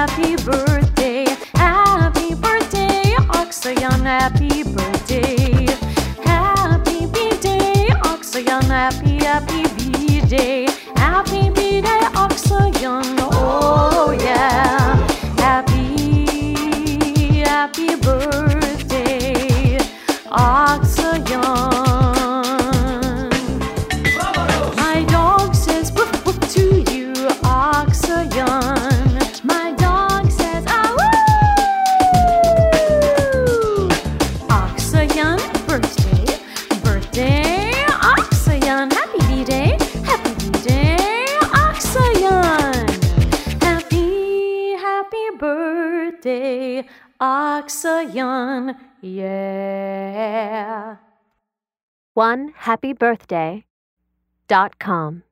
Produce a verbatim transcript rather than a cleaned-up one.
happy birthday, happy birthday, Aksayan, happy birthday. Happy B-Day, Aksayan, happy, happy B-Day. Happy B-Day, Aksayan, oh yeah. Happy, happy birthday, Aksayan. My dog says woof woof to you, Aksayan. My dog says ah woo. Aksayan, birthday, birthday, Aksayan. Happy B-Day, happy B-Day, Aksayan. Happy, happy birthday, Aksayan, yeah. one happy birthday dot com